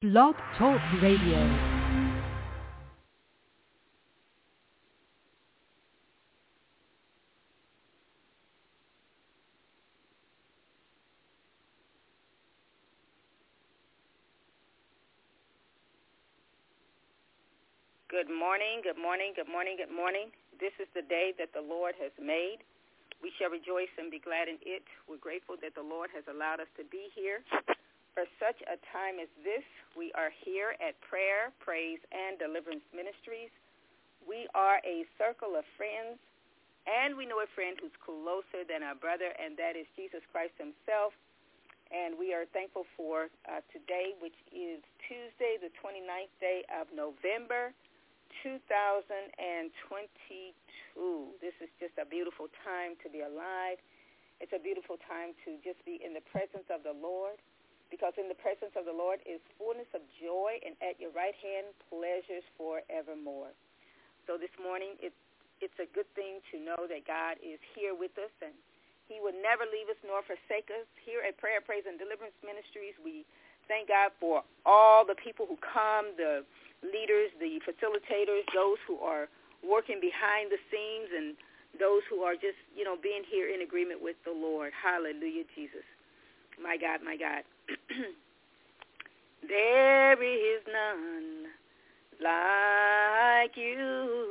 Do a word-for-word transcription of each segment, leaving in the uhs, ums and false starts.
Blog Talk Radio. Good morning, good morning, good morning, good morning. This is the day that the Lord has made. We shall rejoice and be glad in it. We're grateful that the Lord has allowed us to be here. For such a time as this, we are here at Prayer, Praise, and Deliverance Ministries. We are a circle of friends, and we know a friend who's closer than our brother, and that is Jesus Christ himself. And we are thankful for uh, today, which is Tuesday, the twenty-ninth day of November, two thousand twenty-two. This is just a beautiful time to be alive. It's a beautiful time to just be in the presence of the Lord, because in the presence of the Lord is fullness of joy, and at your right hand, pleasures forevermore. So this morning, it, it's a good thing to know that God is here with us, and he will never leave us nor forsake us. Here at Prayer, Praise, and Deliverance Ministries, we thank God for all the people who come, the leaders, the facilitators, those who are working behind the scenes, and those who are just, you know, being here in agreement with the Lord. Hallelujah, Jesus. My God, my God. There is none like you.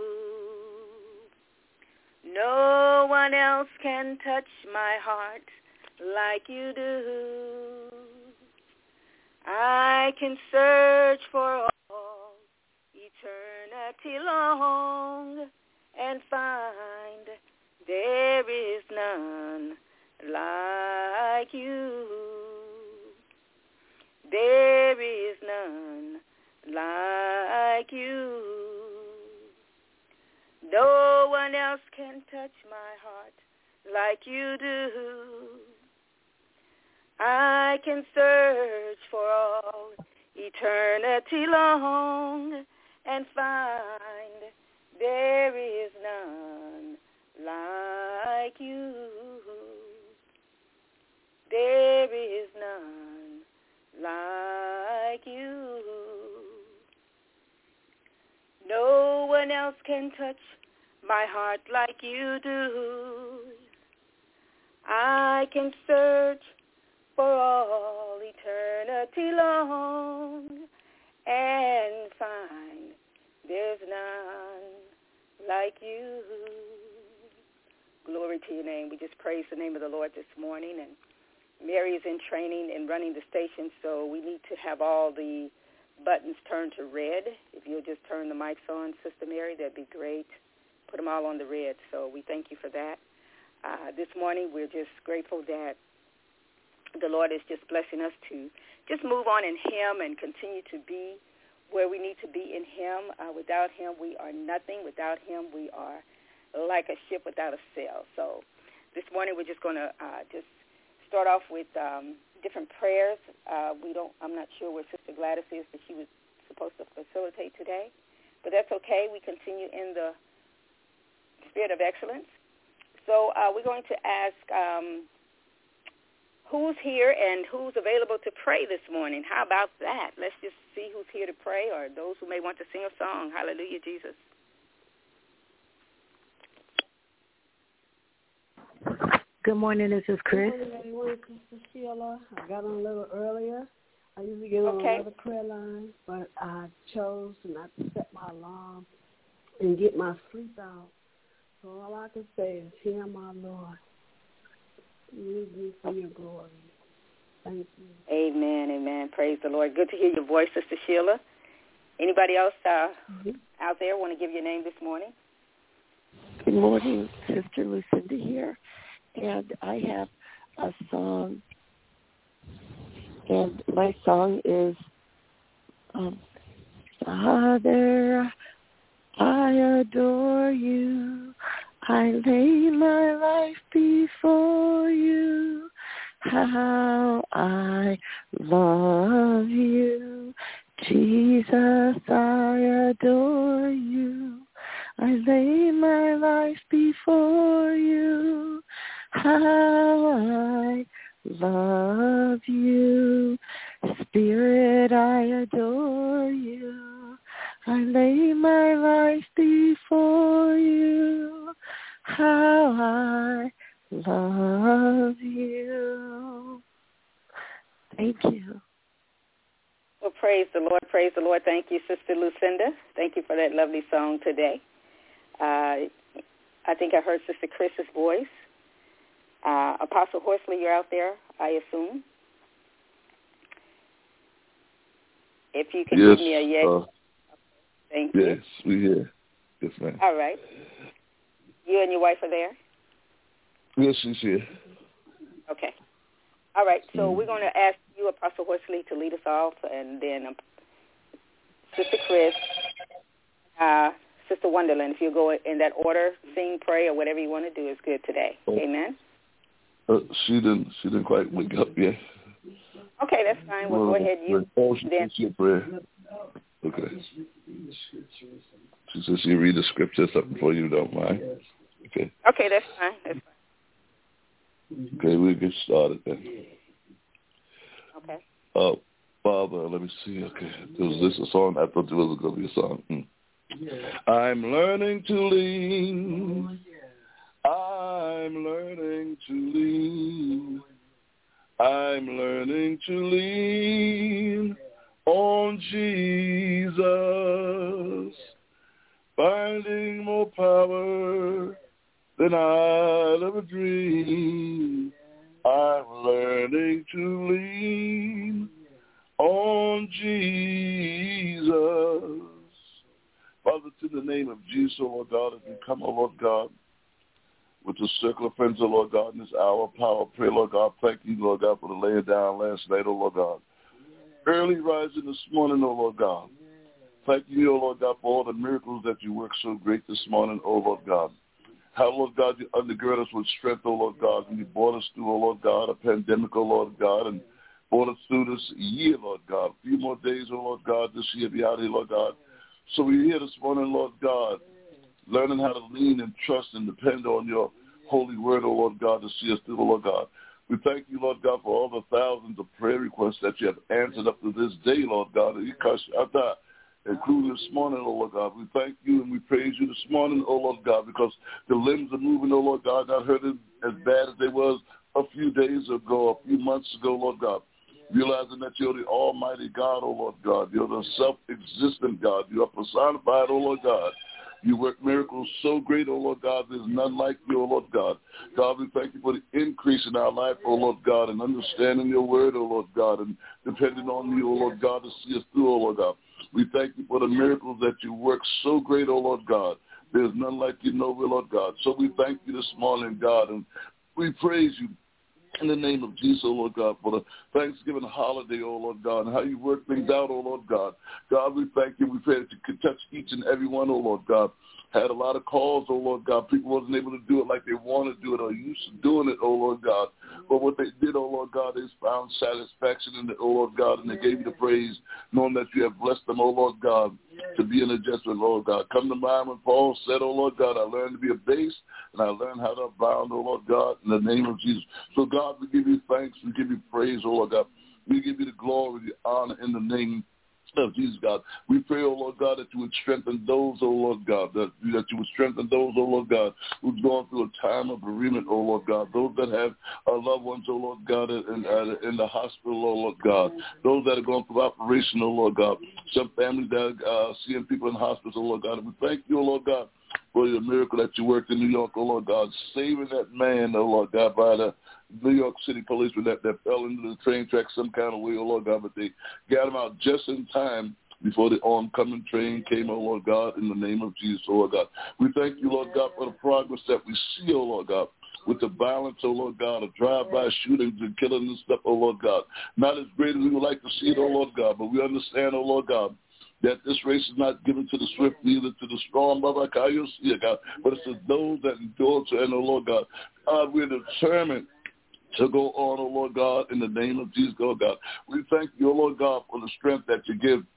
No one else can touch my heart like you do. I can search for all eternity long and find there is none like you. There is none like you. No one else can touch my heart like you do. I can search for all eternity long and find there is none like you. There is none like you. No one else can touch my heart like you do. I can search for all eternity long and find there's none like you. Glory to your name. We just praise the name of the Lord this morning. And Mary is in training and running the station, so we need to have all the buttons turned to red. If you'll just turn the mics on, Sister Mary, that'd be great. Put them all on the red, so we thank you for that. Uh, this morning, we're just grateful that the Lord is just blessing us to just move on in him and continue to be where we need to be in him. Uh, without him, we are nothing. Without him, we are like a ship without a sail. So this morning, we're just going to uh, just start off with um, different prayers. Uh, we don't. I'm not sure where Sister Gladys is, but she was supposed to facilitate today. But that's okay. We continue in the spirit of excellence. So uh, we're going to ask um, who's here and who's available to pray this morning. How about that? Let's just see who's here to pray, or those who may want to sing a song. Hallelujah, Jesus. Good morning, this is Chris. Good morning, everyone. This is Sheila. I got on a little earlier. I usually get on okay. another prayer line, but I chose not to set my alarm and get my sleep out. So all I can say is, hear my Lord. Use me for your glory. Thank you. Amen, amen. Praise the Lord. Good to hear your voice, Sister Sheila. Anybody else uh, mm-hmm. out there want to give your name this morning? Good morning, Sister Lucinda here. And I have a song, and my song is, um, Father, I adore you. I lay my life before you. How I love you. Jesus, I adore you. I lay my life before you. How I love you. Spirit, I adore you. I lay my life before you. How I love you. Thank you. Well, praise the Lord. Praise the Lord. Thank you, Sister Lucinda. Thank you for that lovely song today. Uh, I think I heard Sister Chris's voice. Uh, Apostle Horsley, you're out there, I assume. If you could yes, give me a yes. Uh, Thank yes, you. Yes, we here. Yes, ma'am. All right. You and your wife are there? Yes, she's here. Okay. All right. So Mm. we're going to ask you, Apostle Horsley, to lead us off, and then um, Sister Chris, uh, Sister Wonderland, if you go in that order, sing, pray, or whatever you want to do is good today. Oh. Amen. Uh, she didn't. She didn't quite wake up yet. Okay, that's fine. Well, go ahead. You. Oh, she then. said prayer. Okay. She says she read the scripture something for you. Don't mind. Okay. Okay, that's fine. That's fine. Okay, we'll get started then. Okay. Uh, Father, let me see. Okay, was this a song? I thought it was going to be a song. Mm. I'm learning to lean. I'm learning to lean. I'm learning to lean on Jesus, finding more power than I'd ever dream. I'm learning to lean on Jesus. Father, to the name of Jesus, oh Lord God, as we come, oh Lord God, with the circle of friends, oh Lord God, in this hour of power, pray, Lord God, thank you, Lord God, for the laying down last night, oh Lord God. Early rising this morning, oh Lord God. Thank you, oh Lord God, for all the miracles that you worked so great this morning, oh Lord God. How, Lord God, you undergird us with strength, oh Lord God, and you brought us through, oh Lord God, a pandemic, oh Lord God, and brought us through this year, Lord God. A few more days, oh Lord God, this year be out here, Lord God. So we're here this morning, Lord God, learning how to lean and trust and depend on your holy word, oh Lord God, to see us through, oh Lord God. We thank you, Lord God, for all the thousands of prayer requests that you have answered up to this day, Lord God, including this morning, oh Lord God. We thank you and we praise you this morning, oh Lord God, because the limbs are moving, oh Lord God, not hurting as bad as they was a few days ago, a few months ago, Lord God. Realizing that you're the almighty God, oh Lord God. You're the self-existent God. You are personified, oh Lord God. You work miracles so great, oh Lord God, there's none like you, oh Lord God. God, we thank you for the increase in our life, oh Lord God, and understanding your word, oh Lord God, and depending on you, oh Lord God, to see us through, oh Lord God. We thank you for the miracles that you work so great, oh Lord God. There's none like you, no, Lord God. So we thank you this morning, God, and we praise you in the name of Jesus, oh Lord God, for the Thanksgiving holiday, oh Lord God, and how you work things out, oh Lord God. God, we thank you. We pray that you could touch each and every one, oh Lord God. Had a lot of calls, oh Lord God. People wasn't able to do it like they want to do it or used to doing it, oh Lord God. But what they did, oh Lord God, they found satisfaction in it, oh Lord God, and they gave you the praise, knowing that you have blessed them, oh Lord God, to be an adjustment, Lord God. Come to mind when Paul said, oh Lord God, I learned to be a base and I learned how to abound, oh Lord God, in the name of Jesus. So God, we give you thanks, we give you praise, oh Lord God. We give you the glory, the honor in the name of Jesus, God. We pray, oh Lord God, that you would strengthen those, oh Lord God, that, that you would strengthen those, oh Lord God, who's going through a time of bereavement, oh Lord God. Those that have uh, loved ones, oh Lord God, in, uh, in the hospital, oh Lord God. Those that are going through operation, oh Lord God. Some families that are uh, seeing people in hospitals, oh Lord God. And we thank you, oh Lord God, for the miracle that you worked in New York, oh Lord God, saving that man, oh Lord God, by the New York City policeman that, that fell into the train track some kind of way, oh Lord God, but they got him out just in time before the oncoming train came, oh Lord God, in the name of Jesus, oh Lord God. We thank you, Lord God, for the progress that we see, oh Lord God, with the violence, oh Lord God, of drive-by shootings and killing and stuff, oh Lord God. Not as great as we would like to see it, oh Lord God, but we understand, oh Lord God, that this race is not given to the swift, neither to the strong, God, but it's to those that endure to end, oh Lord God. God, we're determined to go on, oh Lord God, in the name of Jesus, oh God. We thank you, oh Lord God, for the strength that you give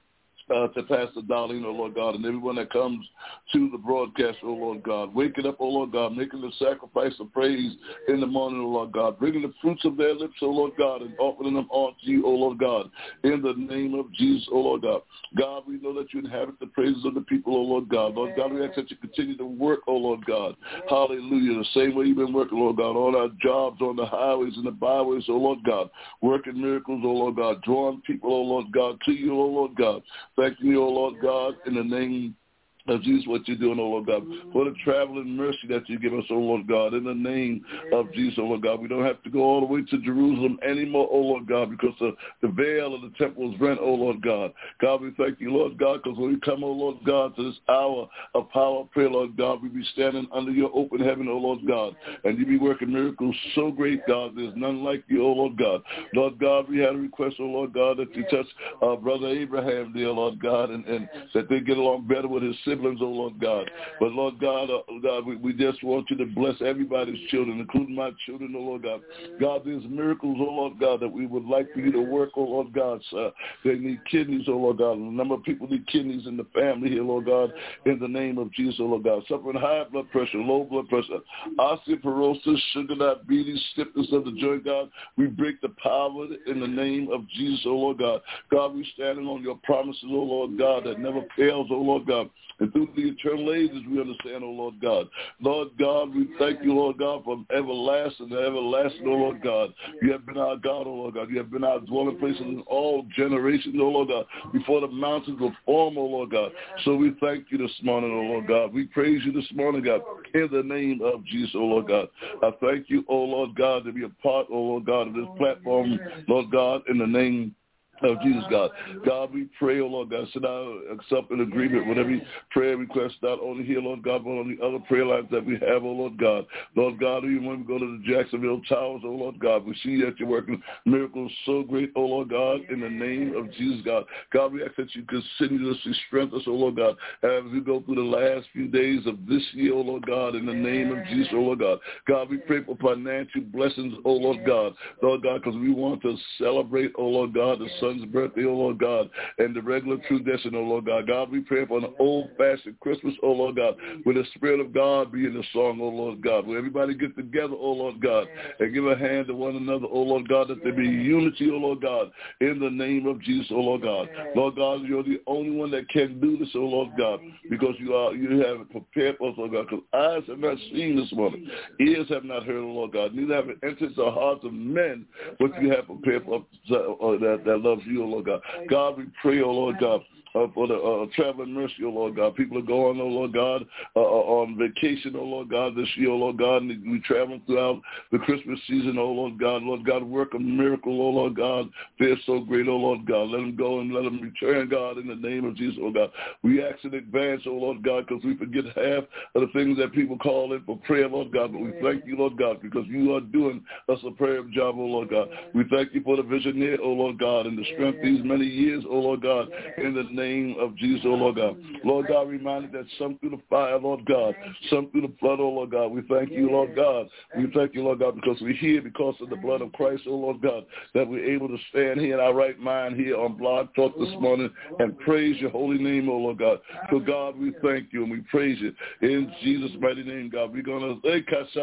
Uh, to Pastor Darlene, oh Lord God, and everyone that comes to the broadcast, oh Lord God, waking up, oh Lord God, making the sacrifice of praise in the morning, oh Lord God, bringing the fruits of their lips, oh Lord God, and offering them unto you, oh Lord God, in the name of Jesus, oh Lord God. God, we know that you inhabit the praises of the people, oh Lord God. Lord God, we ask that you continue to work, oh Lord God. Hallelujah. The same way you've been working, Lord God, on our jobs, on the highways and the byways, oh Lord God, working miracles, oh Lord God, drawing people, oh Lord God, to you, oh Lord God. Thank you, oh Lord God, in the name of Jesus, what you're doing, oh Lord God, for the traveling mercy that you give us, oh Lord God, in the name of Jesus, oh Lord God. We don't have to go all the way to Jerusalem anymore, oh Lord God, because the, the veil of the temple is rent, oh Lord God. God, we thank you, Lord God, because when we come, oh Lord God, to this hour of power of prayer, Lord God, we be standing under your open heaven, oh Lord God, and you be working miracles so great, God, there's none like you, oh Lord God. Lord God, we had a request, oh Lord God, that you touch uh, Brother Abraham there, Lord God, and, and that they get along better with his siblings, oh Lord God. But Lord God, uh, God, we, we just want you to bless everybody's children, including my children, oh Lord God. God, there's miracles, oh Lord God, that we would like for you to work, oh Lord God. Uh, they need kidneys, oh Lord God. A number of people need kidneys in the family here, Lord God, in the name of Jesus, oh Lord God. Suffering high blood pressure, low blood pressure, osteoporosis, sugar diabetes, stiffness of the joint, God. We break the power in the name of Jesus, oh Lord God. God, we standing on your promises, oh Lord God, that never fails, oh Lord God. And through the eternal ages, we understand, oh Lord God. Lord God, we thank you, Lord God, from everlasting to everlasting, oh Lord God. You have been our God, oh Lord God. You have been our dwelling place in all generations, oh Lord God, before the mountains were formed, oh Lord God. So we thank you this morning, oh Lord God. We praise you this morning, God, in the name of Jesus, oh Lord God. I thank you, oh Lord God, to be a part, oh Lord God, of this platform, Lord God, in the name of Jesus, God. God, we pray, oh Lord God, sit down, accept an agreement with every prayer request, not only here, Lord God, but on the other prayer lines that we have, oh Lord God. Lord God, even when we go to the Jacksonville Towers, oh Lord God, we see that you're working miracles so great, oh Lord God, in the name of Jesus, God. God, we ask that you continuously strengthen us, oh Lord God, as we go through the last few days of this year, oh Lord God, in the name of Jesus, oh Lord God. God, we pray for financial blessings, oh Lord God, Lord God, because we want to celebrate, oh Lord God, the son's birthday, oh Lord God, and the regular tradition, oh Lord God. God, we pray for an old-fashioned Christmas, oh Lord God, where the Spirit of God be in the song, oh Lord God, where everybody get together, oh Lord God, and give a hand to one another, oh Lord God, that there be unity, oh Lord God, in the name of Jesus, oh Lord God. Lord God, you're the only one that can do this, oh Lord God, because you are you have prepared for us, oh God, because eyes have not seen this morning, ears have not heard, oh Lord God, neither have it entered the hearts of men what you have prepared for us uh, that, that loves you, oh Lord God. God, we pray, oh Lord God, uh, for the uh, traveling mercy, oh Lord God. People are going, oh Lord God, uh, on vacation, oh Lord God, this year, oh Lord God, and we traveling throughout the Christmas season, oh Lord God. Lord God, work a miracle, oh Lord God. They're so great, oh Lord God. Let them go and let them return, God, in the name of Jesus, oh God. We ask in advance, oh Lord God, because we forget half of the things that people call in for prayer, Lord God, but we thank you, Lord God, because you are doing us a prayer job, oh Lord God. We thank you for the visionary, oh Lord God, and the strength these many years, oh Lord God, in the name of Jesus, oh Lord God. Lord God, reminded that some through the fire, Lord God, some through the flood, oh Lord God. We thank you, Lord God. We thank you, Lord God, because we're here because of the blood of Christ, oh Lord God, that we're able to stand here in our right mind here on Blog Talk this morning and praise your holy name, oh Lord God. So God, we thank you and we praise you. In Jesus' mighty name, God, we're going to,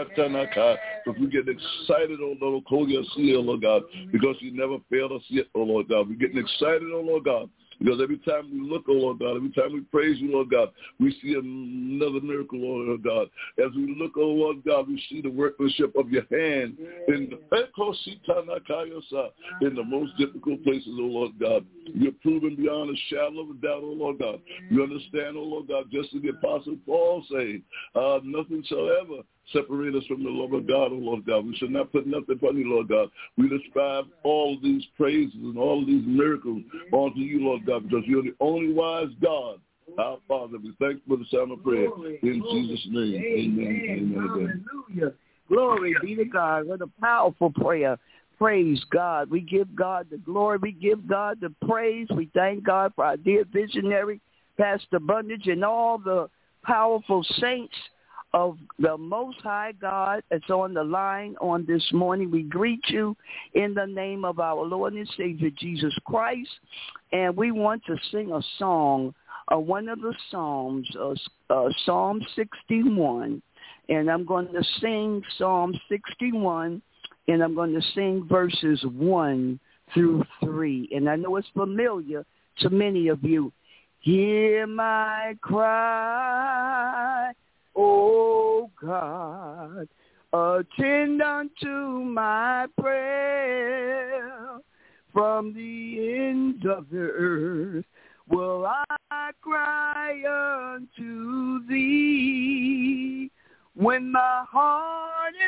because we get excited, oh Lord, oh Lord God, because you never failed us yet, oh Lord God. We're getting excited, oh Lord God, because every time we look, oh Lord God, every time we praise you, Lord God, we see another miracle, oh Lord God. As we look, oh Lord God, we see the workmanship of your hand in the, in the most difficult places, oh Lord God. You're proven beyond a shadow of a doubt, oh Lord God. You understand, oh Lord God, just as the Apostle Paul said, uh, nothing shall ever separate us from the love of God, oh Lord God. We should not put nothing upon you, Lord God. We describe all these praises and all these miracles onto you, Lord God, because you're the only wise God. Our Father, we thank you for the sound of prayer. In Jesus' name, amen. Amen. Amen. Hallelujah. Glory be to God. What a powerful prayer. Praise God. We give God the glory. We give God the praise. We thank God for our dear visionary, Pastor Bundage, and all the powerful saints of the Most High God that's on the line on this morning. We greet you in the name of our Lord and Savior, Jesus Christ. And we want to sing a song, uh, one of the Psalms, uh, uh, Psalm sixty-one. And I'm going to sing Psalm sixty-one, and I'm going to sing verses one through three. And I know it's familiar to many of you. Hear my cry, O God, attend unto my prayer. From the ends of the earth will I cry unto thee. When my heart is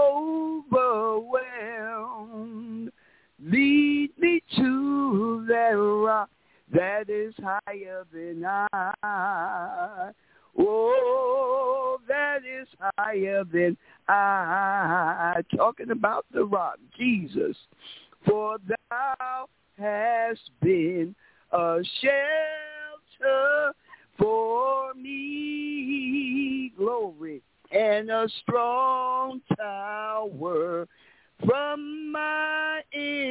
overwhelmed, lead me to that rock that is higher than I. Oh, that is higher than I. Talking about the rock, Jesus. For thou hast been a shelter for me. Glory. And a strong tower from my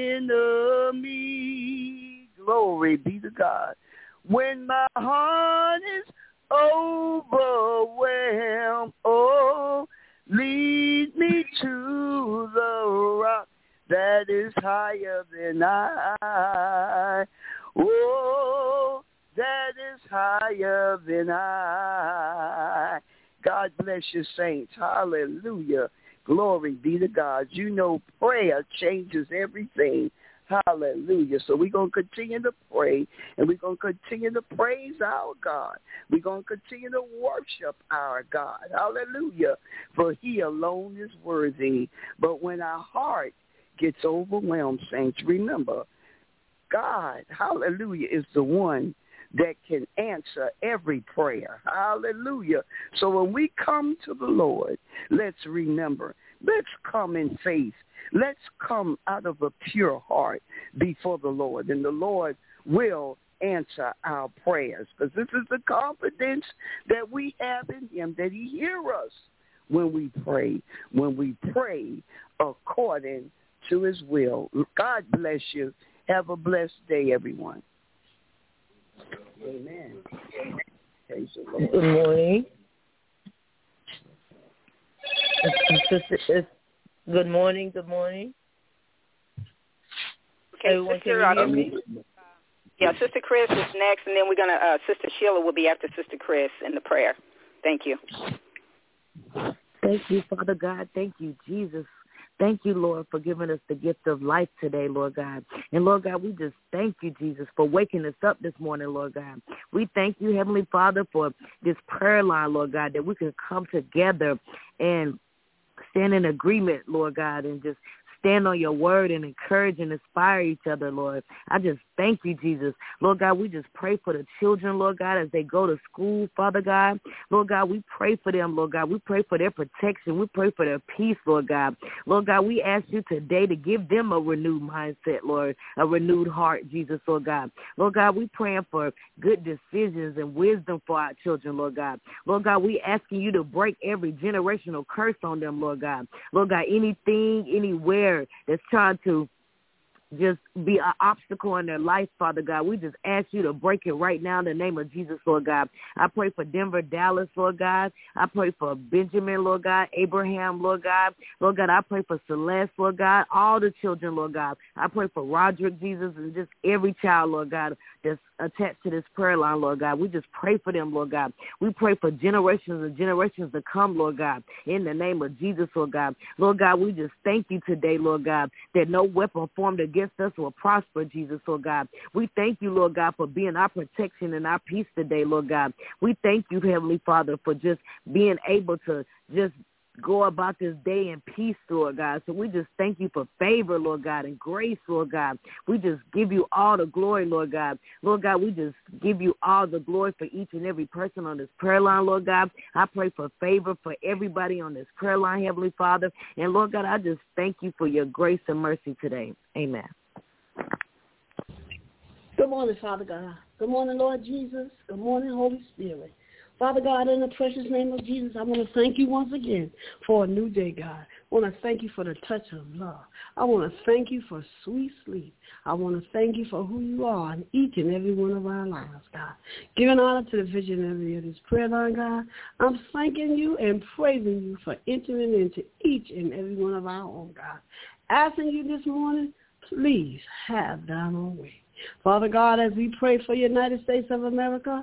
enemy. Glory be to God. When my heart is overwhelmed, oh, lead me to the rock that is higher than I. Oh, that is higher than I. God bless you, saints. Hallelujah. Glory be to God. You know prayer changes everything. Hallelujah. So we're going to continue to pray, and we're going to continue to praise our God. We're going to continue to worship our God. Hallelujah. For he alone is worthy. But when our heart gets overwhelmed, saints, remember, God, hallelujah, is the one that can answer every prayer. Hallelujah. So when we come to the Lord, let's remember, let's come in faith. Let's come out of a pure heart before the Lord, and the Lord will answer our prayers, because this is the confidence that we have in him, that he hears us when we pray, when we pray according to his will. God bless you. Have a blessed day, everyone. Amen. Good morning. Good morning. Good morning. Okay, Everyone, Sister, can you hear uh, me? yeah, Sister Chris is next, and then we're gonna. Uh, Sister Sheila will be after Sister Chris in the prayer. Thank you. Thank you, Father God. Thank you, Jesus. Thank you, Lord, for giving us the gift of life today, Lord God. And, Lord God, we just thank you, Jesus, for waking us up this morning, Lord God. We thank you, Heavenly Father, for this prayer line, Lord God, that we can come together and stand in agreement, Lord God, and just stand on your word and encourage and inspire each other, Lord. I just thank you, Jesus. Lord God, we just pray for the children, Lord God, as they go to school, Father God. Lord God, we pray for them, Lord God. We pray for their protection. We pray for their peace, Lord God. Lord God, we ask you today to give them a renewed mindset, Lord, a renewed heart, Jesus, Lord God. Lord God, we praying for good decisions and wisdom for our children, Lord God. Lord God, we asking you to break every generational curse on them, Lord God. Lord God, anything, anywhere that's trying to just be an obstacle in their life, Father God, we just ask you to break it right now in the name of Jesus, Lord God. I pray for Denver, Dallas, Lord God. I pray for Benjamin, Lord God, Abraham, Lord God. Lord God, I pray for Celeste, Lord God, all the children, Lord God. I pray for Roderick, Jesus, and just every child, Lord God, that's attached to this prayer line, Lord God. We just pray for them, Lord God. We pray for generations and generations to come, Lord God, in the name of Jesus, Lord God. Lord God, we just thank you today, Lord God, that no weapon formed against us will prosper, Jesus, Lord God. We thank you, Lord God, for being our protection and our peace today, Lord God. We thank you, Heavenly Father, for just being able to just go about this day in peace, Lord God. So we just thank you for favor, Lord God, and grace, Lord God. We just give you all the glory, Lord God. Lord God, we just give you all the glory for each and every person on this prayer line, Lord God. I pray for favor for everybody on this prayer line, Heavenly Father. And Lord God, I just thank you for your grace and mercy today. Amen. Good morning, Father God. Good morning, Lord Jesus. Good morning, Holy Spirit. Father God, in the precious name of Jesus, I want to thank you once again for a new day, God. I want to thank you for the touch of love. I want to thank you for sweet sleep. I want to thank you for who you are in each and every one of our lives, God. Giving honor to the visionary of this prayer line, God, I'm thanking you and praising you for entering into each and every one of our own, God. Asking you this morning, please have thine own way. Father God, as we pray for the United States of America,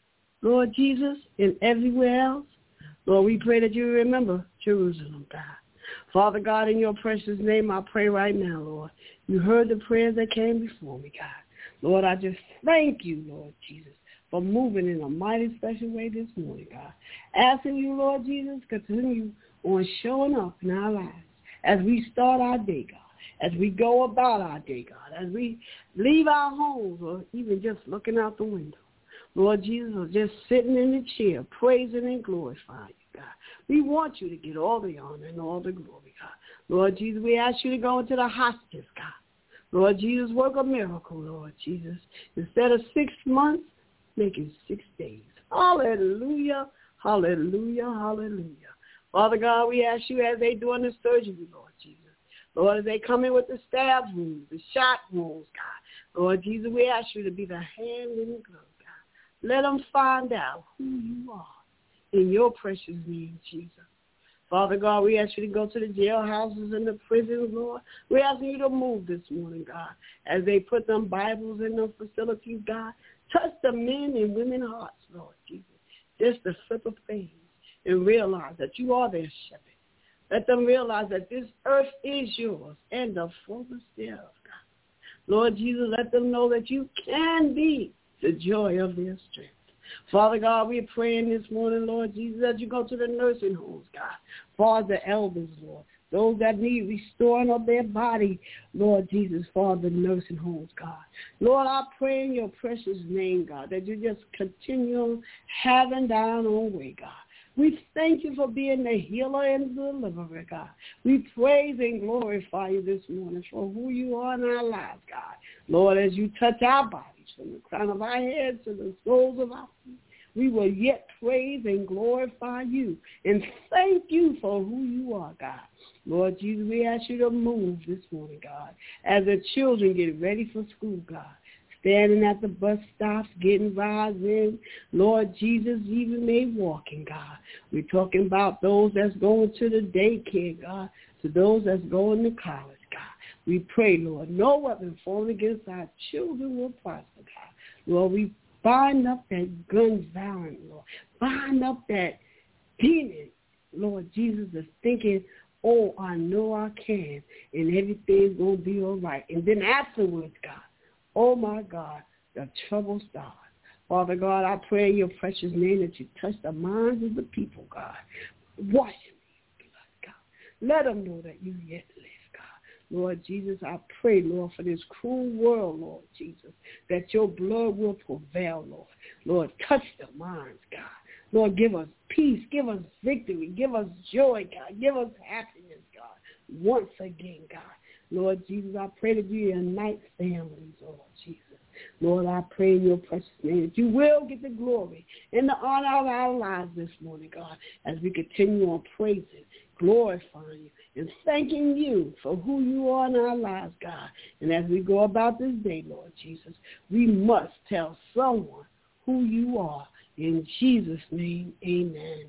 Lord Jesus, and everywhere else, Lord, we pray that you remember Jerusalem, God. Father God, in your precious name, I pray right now, Lord. You heard the prayers that came before me, God. Lord, I just thank you, Lord Jesus, for moving in a mighty special way this morning, God. Asking you, Lord Jesus, continue on showing up in our lives as we start our day, God, as we go about our day, God, as we leave our homes or even just looking out the window. Lord Jesus, or just sitting in the chair, praising and glorifying you, God. We want you to get all the honor and all the glory, God. Lord Jesus, we ask you to go into the hospice, God. Lord Jesus, work a miracle, Lord Jesus. Instead of six months, make it six days. Hallelujah, hallelujah, hallelujah. Father God, we ask you as they doing the surgery, Lord Jesus. Lord, as they come in with the stab wounds, the shot wounds, God. Lord Jesus, we ask you to be the hand in the glove. Let them find out who you are in your precious name, Jesus. Father God, we ask you to go to the jailhouses and the prisons, Lord. We ask you to move this morning, God, as they put them Bibles in those facilities, God. Touch the men and women's hearts, Lord Jesus, just to flip a page and realize that you are their shepherd. Let them realize that this earth is yours and the fullness thereof, God. Lord Jesus, let them know that you can be the joy of their strength. Father God, we're praying this morning, Lord Jesus, that you go to the nursing homes, God. For the elders, Lord, those that need restoring of their body, Lord Jesus, for the nursing homes, God. Lord, I pray in your precious name, God, that you just continue having thine own way, God. We thank you for being the healer and the deliverer, God. We praise and glorify you this morning for who you are in our lives, God. Lord, as you touch our bodies, from the crown of our heads to the soles of our feet, we will yet praise and glorify you and thank you for who you are, God. Lord Jesus, we ask you to move this morning, God, as the children get ready for school, God. Standing at the bus stops, getting rides in. Lord Jesus, even they walking, God. We're talking about those that's going to the daycare, God, to those that's going to college, God. We pray, Lord, no weapon formed against our children will prosper, God. Lord, we bind up that gun violence, Lord. Bind up that demon, Lord Jesus, that's thinking, oh, I know I can, and everything's going to be all right. And then afterwards, God, oh, my God, the trouble starts. Father God, I pray in your precious name that you touch the minds of the people, God. Wash them in your blood, God. Let them know that you yet live, God. Lord Jesus, I pray, Lord, for this cruel world, Lord Jesus, that your blood will prevail, Lord. Lord, touch the minds, God. Lord, give us peace, give us victory, give us joy, God. Give us happiness, God, once again, God. Lord Jesus, I pray that you unite families, Lord Jesus. Lord, I pray in your precious name that you will get the glory and the honor of our lives this morning, God, as we continue on praising, glorifying you, and thanking you for who you are in our lives, God. And as we go about this day, Lord Jesus, we must tell someone who you are. In Jesus' name, amen.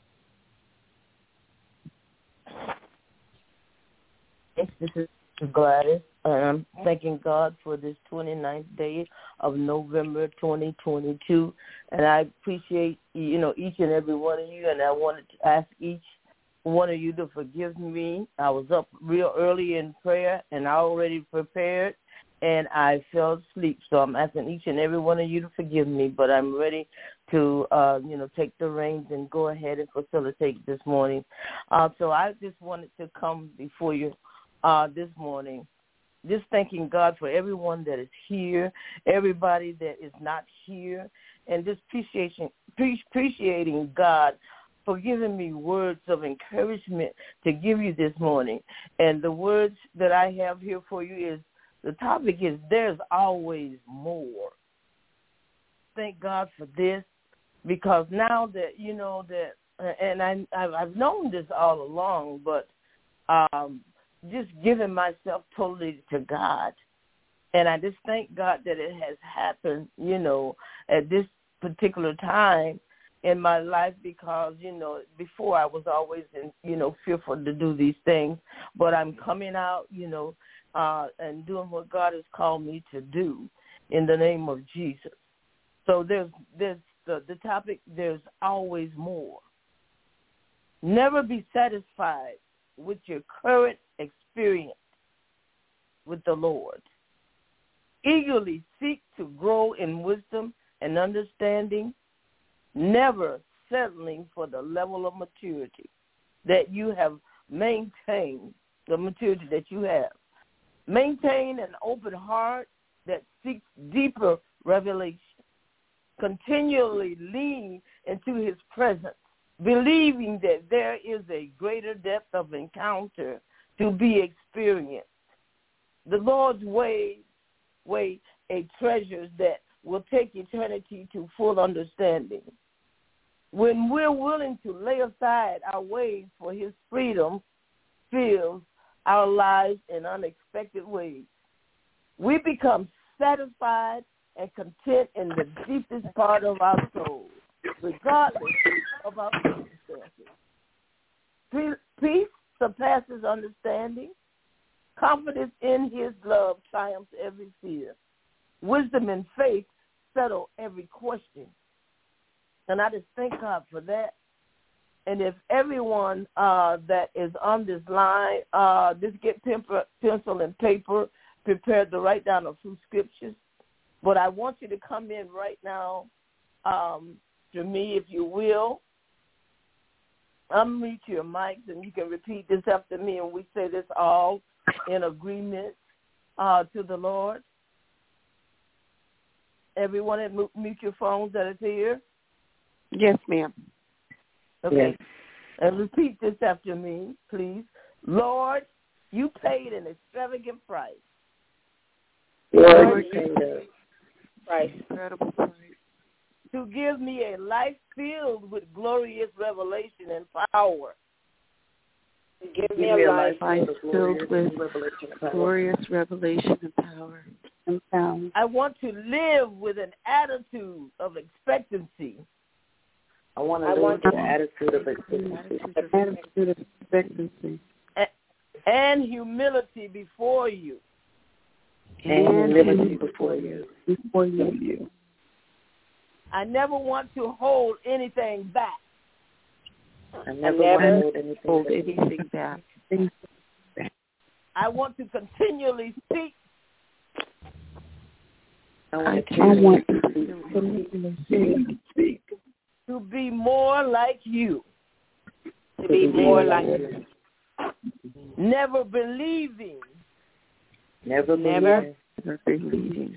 Yes, this is Gladys, and I'm thanking God for this twenty-ninth day of November twenty twenty-two, and I appreciate, you know, each and every one of you, and I wanted to ask each one of you to forgive me. I was up real early in prayer, and I already prepared, and I fell asleep, so I'm asking each and every one of you to forgive me, but I'm ready to, uh, you know, take the reins and go ahead and facilitate this morning. Uh, so I just wanted to come before you Uh, this morning, just thanking God for everyone that is here, everybody that is not here, and just appreciation, appreciating God for giving me words of encouragement to give you this morning. And the words that I have here for you is, the topic is, there's always more. Thank God for this, because now that, you know, that, and I, I've known this all along, but um, just giving myself totally to God. And I just thank God that it has happened, you know, at this particular time in my life, because, you know, before I was always, in, you know, fearful to do these things. But I'm coming out, you know, uh, and doing what God has called me to do in the name of Jesus. So there's, there's the, the topic, there's always more. Never be satisfied with your current experience with the Lord. Eagerly seek to grow in wisdom and understanding, never settling for the level of maturity that you have maintained, the maturity that you have. Maintain an open heart that seeks deeper revelation. Continually lean into his presence, believing that there is a greater depth of encounter to be experienced. The Lord's way, way a treasure that will take eternity to full understanding. When we're willing to lay aside our ways for his freedom, fills our lives in unexpected ways. We become satisfied and content in the deepest part of our soul, regardless of our circumstances. Peace surpasses understanding. Confidence in his love triumphs every fear. Wisdom and faith settle every question. And I just thank God for that. And if everyone uh, that is on this line, uh, just get pencil and paper prepared to write down a few scriptures. But I want you to come in right now um, to me, if you will. Unmute your mics, and you can repeat this after me, and we say this all in agreement uh, to the Lord. Everyone, mute your phones that is here. Yes, ma'am. Okay. Yes. And repeat this after me, please. Lord, you paid an extravagant price. Lord, you paid a price. Incredible price. To give me a life filled with glorious revelation and power. Give me a life filled with glorious revelation and power. I want to live with an attitude of expectancy. I want to live with an attitude of expectancy. Attitude of expectancy. And humility before you. And humility before you. Before you. I never want to hold anything back. I never, I never want to hold anything back. I want to continually speak. I want to, I want to continually speak. To be more like you. To be more like you. Never believing. Never believing. Never believing.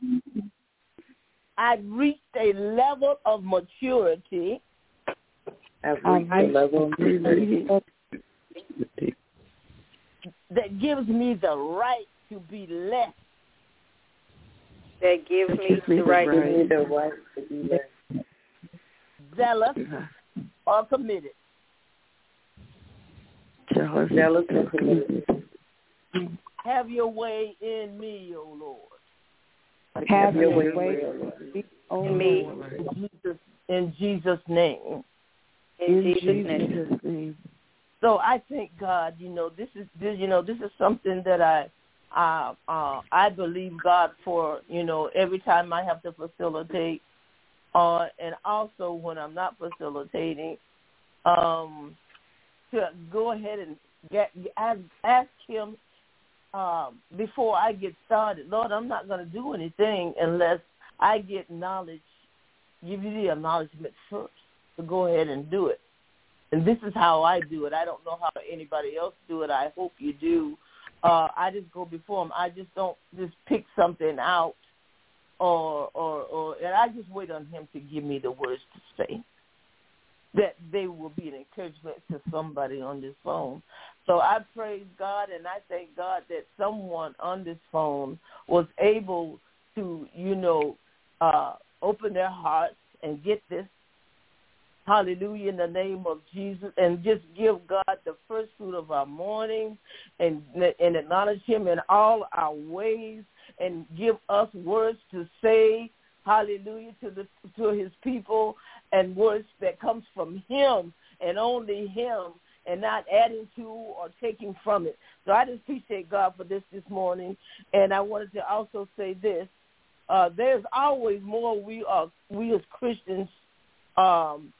I've reached a level of maturity. I've reached a level of maturity that gives me the right to be less. That gives me the right to be less. Zealous or committed. Jealous, Jealous or committed. Have your way in me, O Lord. Have, Have your way, way, way O me. In Jesus, in Jesus' name. In, in Jesus' Jesus' name. name. So I thank God. You know, this is this, you know this is something that I uh, uh, I believe God for. You know, every time I have to facilitate, uh, and also when I'm not facilitating, um, to go ahead and get ask, ask Him. Um, before I get started, Lord, I'm not going to do anything unless I get knowledge, give you the acknowledgement first to go ahead and do it. And this is how I do it. I don't know how anybody else do it. I hope you do. Uh, I just go before him. I just don't just pick something out, or or or, and I just wait on him to give me the words to say, that they will be an encouragement to somebody on this phone. So I praise God, and I thank God that someone on this phone was able to, you know, uh, open their hearts and get this hallelujah, in the name of Jesus, and just give God the first fruit of our morning and, and acknowledge him in all our ways and give us words to say, hallelujah, to the to his people, and words that comes from him and only him, and not adding to or taking from it. So I just appreciate God for this this morning. And I wanted to also say this. Uh, there's always more we are, we as Christians um,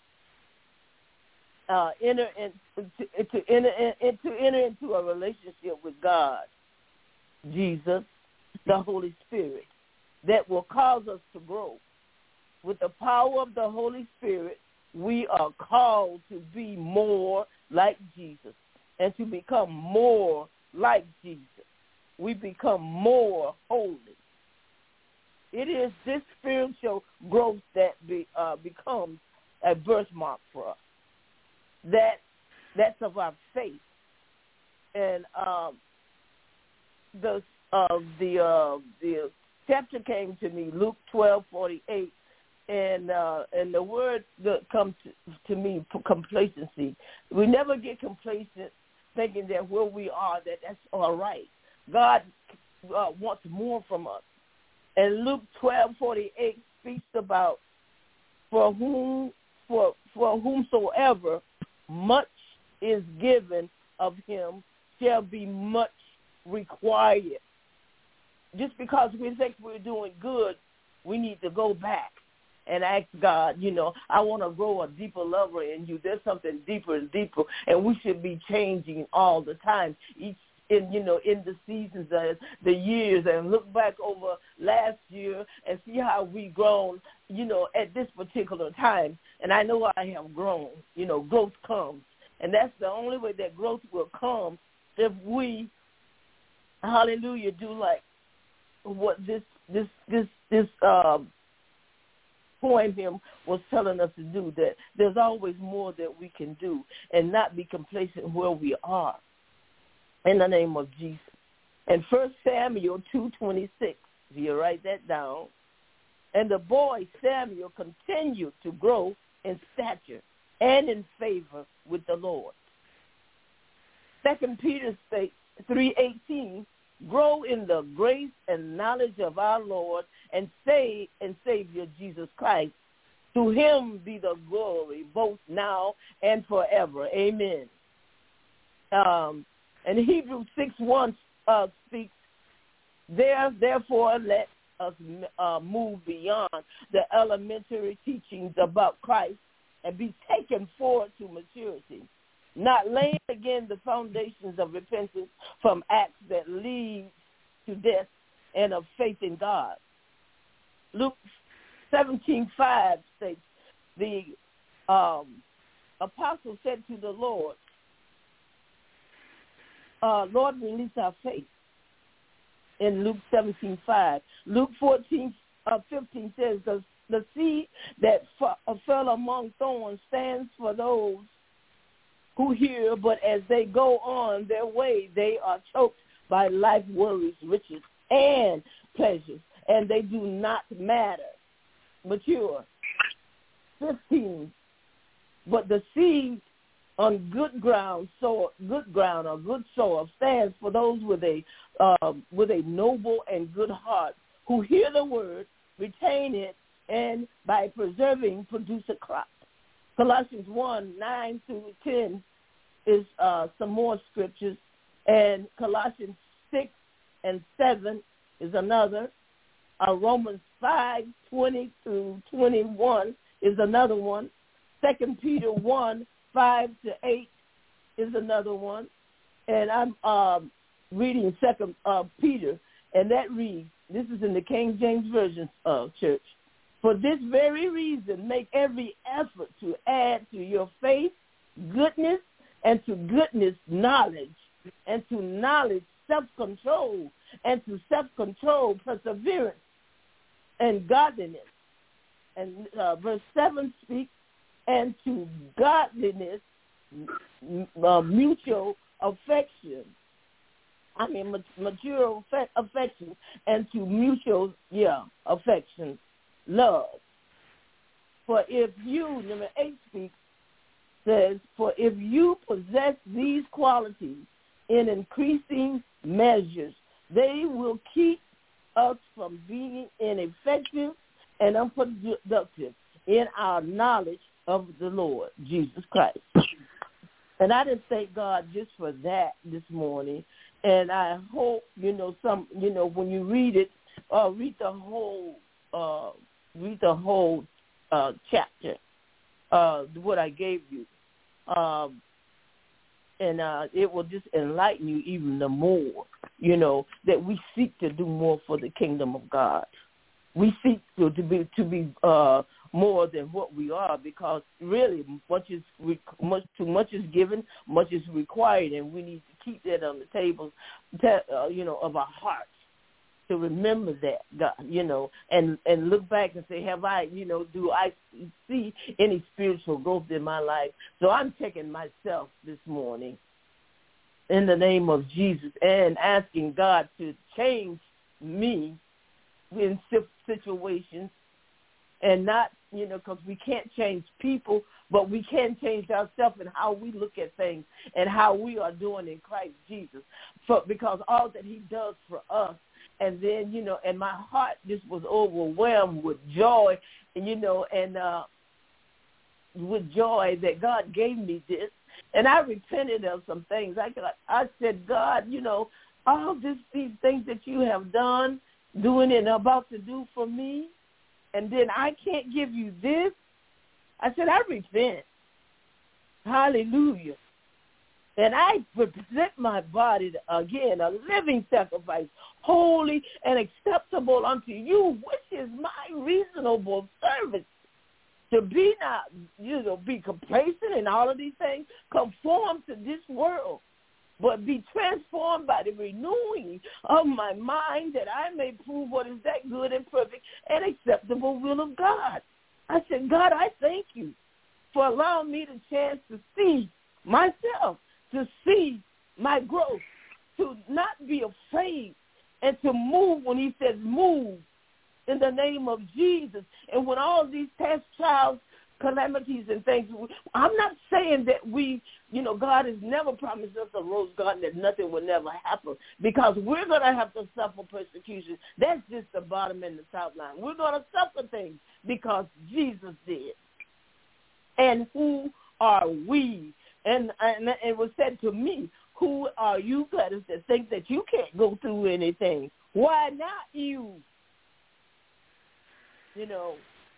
uh, enter in, to, to, enter in, to enter into a relationship with God, Jesus, the Holy Spirit, that will cause us to grow. With the power of the Holy Spirit, we are called to be more like Jesus and to become more like Jesus. We become more holy. It is this spiritual growth that be, uh, becomes a birthmark for us. That that's of our faith. And um, the uh, the uh, the chapter came to me, Luke twelve forty eight. And uh, and the word that comes to, to me, complacency. We never get complacent thinking that where we are, that that's all right. God uh, wants more from us. And Luke twelve forty eight speaks about for whom for for whomsoever much is given of him shall be much required. Just because we think we're doing good, we need to go back and ask God, you know, I want to grow a deeper lover in you. There's something deeper and deeper, and we should be changing all the time, each in, you know, in the seasons, uh, the years, and look back over last year and see how we grown, you know, at this particular time. And I know I have grown. You know, growth comes, and that's the only way that growth will come if we, hallelujah, do like what this this this this um. poem him was telling us to do, that there's always more that we can do and not be complacent where we are, in the name of Jesus. And First Samuel two twenty-six, if you write that down, and the boy Samuel continued to grow in stature and in favor with the Lord. Second Peter states, three eighteen, grow in the grace and knowledge of our Lord and say and Savior Jesus Christ. To him be the glory both now and forever. Amen. Um, and Hebrews six one uh, speaks, there, therefore let us uh, move beyond the elementary teachings about Christ and be taken forward to maturity, not laying again the foundations of repentance from acts that lead to death and of faith in God. Luke seventeen five states, the um, apostle said to the Lord, uh, Lord, release our faith, in Luke seventeen five. Luke fourteen fifteen says, the, the seed that f- fell among thorns stands for those who hear, but as they go on their way, they are choked by life worries, riches, and pleasures, and they do not matter. Mature. fifteen. But the seed on good ground, soil, good ground or good soil stands for those with a uh, with a noble and good heart, who hear the word, retain it, and by preserving produce a crop. Colossians one, nine through ten is uh, some more scriptures, and Colossians six and seven is another. Uh, Romans five, twenty through twenty-one is another one. Second Peter one, five to eight is another one. And I'm um, reading Second uh, Peter, and that reads, this is in the King James Version of church. For this very reason, make every effort to add to your faith goodness, and to goodness knowledge, and to knowledge self-control, and to self-control perseverance and godliness. And uh, verse seven speaks, and to godliness uh, mutual affection. I mean, mature affection, and to mutual, yeah, affection, love. For if you, number eight speaks, says, for if you possess these qualities in increasing measures, they will keep us from being ineffective and unproductive in our knowledge of the Lord Jesus Christ. And I just thank God just for that this morning. And I hope, you know, some, you know, when you read it, uh, read the whole, uh, read the whole uh, chapter, uh, what I gave you. Um, and uh, it will just enlighten you even the more, you know, that we seek to do more for the kingdom of God. We seek to, to be to be uh, more than what we are, because really much is much too much is given, much is required, and we need to keep that on the table, that, uh, you know, of our hearts, to remember that, God, you know, and and look back and say, have I, you know, do I see any spiritual growth in my life? So I'm checking myself this morning in the name of Jesus and asking God to change me in situations, and not, you know, because we can't change people, but we can change ourselves and how we look at things and how we are doing in Christ Jesus. For, because all that he does for us, and then, you know, and my heart just was overwhelmed with joy, and, you know, and uh, with joy that God gave me this. And I repented of some things. I, I said, God, you know, all this, these things that you have done, doing and about to do for me, and then I can't give you this. I said, I repent. Hallelujah. And I present my body again, a living sacrifice, holy and acceptable unto you, which is my reasonable service. To be not, you know, be complacent in all of these things, conform to this world, but be transformed by the renewing of my mind, that I may prove what is that good and perfect and acceptable will of God. I said, God, I thank you for allowing me the chance to see myself, to see my growth, to not be afraid, and to move when he says move in the name of Jesus. And when all these past trials, calamities and things, I'm not saying that we, you know, God has never promised us a rose garden that nothing will never happen, because we're going to have to suffer persecution. That's just the bottom and the top line. We're going to suffer things because Jesus did. And who are we? And, and it was said to me, who are you, Gladys, that think that you can't go through anything? Why not you? You know,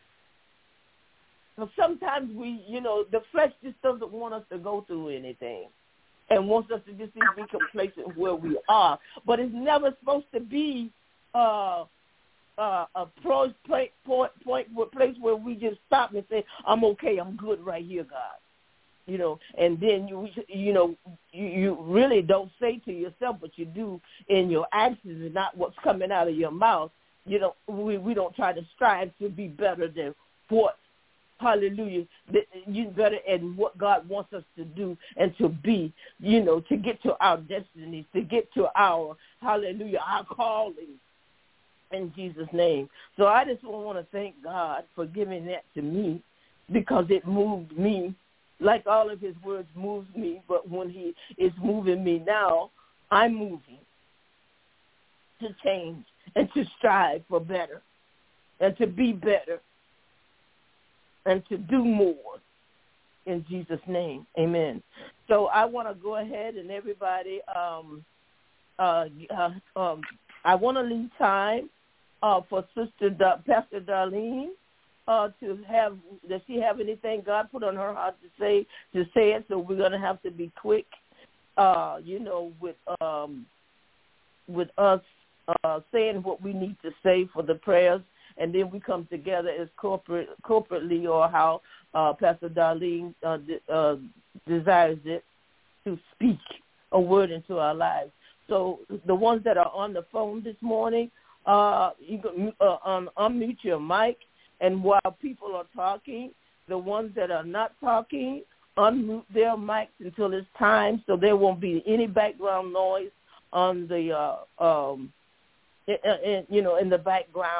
so sometimes we, you know, the flesh just doesn't want us to go through anything and wants us to just be complacent where we are. But it's never supposed to be uh, uh, a point, point, point, place where we just stop and say, I'm okay, I'm good right here, God. You know, and then, you you know, you, you really don't say to yourself, but you do in your actions and not what's coming out of your mouth. You know, we, we don't try to strive to be better than what, hallelujah, that you better and what God wants us to do and to be, you know, to get to our destinies, to get to our, hallelujah, our calling in Jesus' name. So I just want to thank God for giving that to me, because it moved me, like all of his words moves me, but when he is moving me now, I'm moving to change and to strive for better and to be better and to do more in Jesus' name. Amen. So I want to go ahead and everybody, um, uh, uh, um, I want to leave time uh, for Sister da- Pastor Darlene uh, to have, does she have anything God put on her heart to say, to say it? So we're going to have to be quick, uh, you know, with um, with us uh, saying what we need to say for the prayers. And then we come together as corporate, corporately, or how uh, Pastor Darlene uh, de- uh, desires it, to speak a word into our lives. So the ones that are on the phone this morning, uh, you can uh, um, unmute your mic, and while people are talking, the ones that are not talking, unmute their mics until it's time, so there won't be any background noise on the, uh, um, in, in, you know, in the background.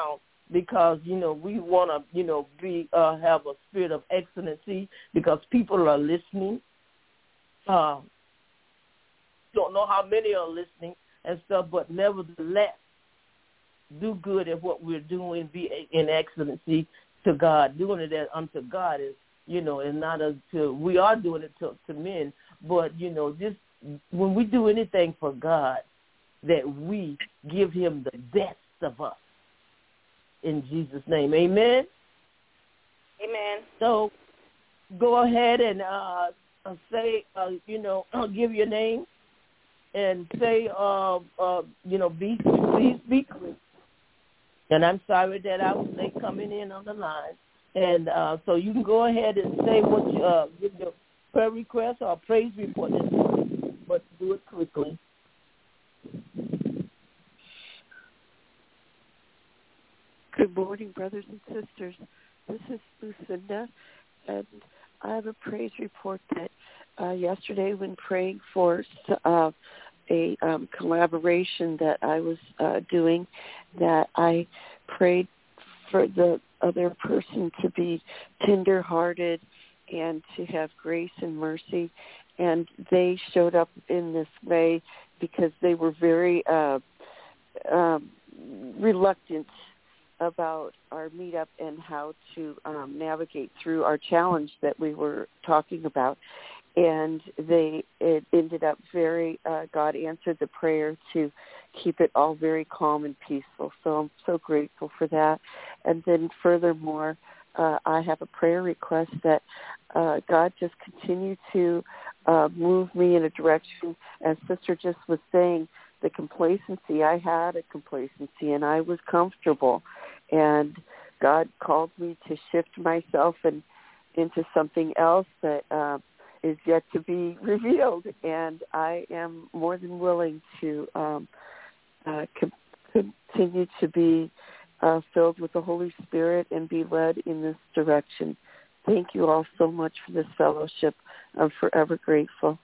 because, you know, we want to, you know, be uh, have a spirit of excellency because people are listening. Uh, don't know how many are listening and stuff, but nevertheless, do good at what we're doing, be in excellency to God. Doing it as unto God is, you know, and not unto, we are doing it to, to men, but, you know, just when we do anything for God, that we give him the best of us. In Jesus' name, amen? Amen. So go ahead and uh, say, uh, you know, give your name and say, uh, uh, you know, be, please be quick. And I'm sorry that I was late coming in on the line. And uh, so you can go ahead and say what you, uh, give your prayer request or praise report, but do it quickly. Good morning, brothers and sisters. This is Lucinda, and I have a praise report that uh, yesterday when praying for uh, a um, collaboration that I was uh, doing, that I prayed for the other person to be tender-hearted and to have grace and mercy, and they showed up in this way because they were very uh, um, reluctant about our meetup and how to um, navigate through our challenge that we were talking about. And they it ended up very, uh, God answered the prayer to keep it all very calm and peaceful. So I'm so grateful for that. And then furthermore, uh, I have a prayer request that uh, God just continue to uh, move me in a direction, as Sister just was saying, the complacency, I had a complacency and I was comfortable. And God called me to shift myself and into something else that uh, is yet to be revealed. And I am more than willing to um, uh, com- continue to be uh, filled with the Holy Spirit and be led in this direction. Thank you all so much for this fellowship. I'm forever grateful.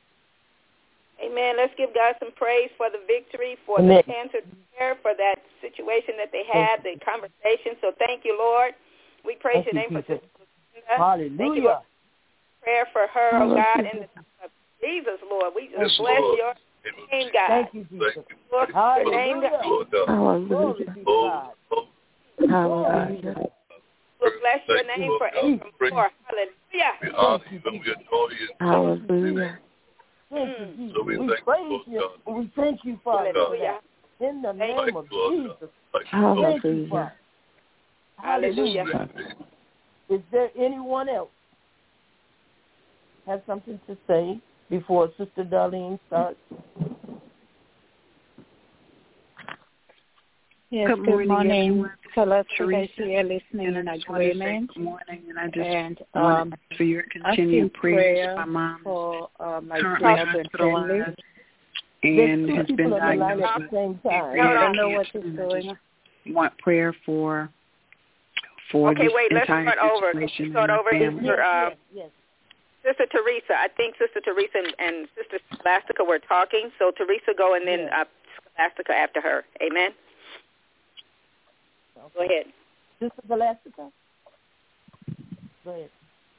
Amen. Let's give God some praise for the victory, for Amen. the answered prayer, for that situation that they had, the conversation. So thank you, Lord. We praise Thank your you, name Jesus. for Sister Lucinda. Hallelujah. Thank you, Lord, for prayer for her, oh God, in the name of Jesus, Lord. We just Yes, bless Lord. your name, God. Thank you, Jesus. Thank you. Lord, your name, God. Lord God. Glory Hallelujah. be to Oh, God. oh, Hallelujah. We'll bless your thank you, name Lord God. forevermore. Hallelujah. We honor you and we adore you. Hallelujah. Thank you, Jesus. So we we thank you, praise Lord you. God. We thank you, Father, for Hallelujah. that. In the Thank name Thank of you, Lord Jesus. God. Thank you, Thank Lord. you, Father. Hallelujah. Hallelujah. Is there anyone else have something to say before Sister Darlene starts? Yes, good, good morning, morning fellow Teresa. here listening in And I just want to say agreement. good morning, and I just And want um, to ask for your asking continued prayers. prayer My mom for uh, my currently dog and family. hospitalized There's and two has people been on the line diagnosed at with the same time. I Hold on. don't know what cancer, is and I going on. just want prayer for for Okay, this wait, let's entire start over. situation Start and over, my family. Sister, uh, Yes, yes. Sister Teresa. I think Sister Teresa and, and Sister Scholastica were talking. So Teresa, go, and then Yes. uh, Scholastica after her. Amen. Okay. Go ahead. Sister Scholastica? Go ahead.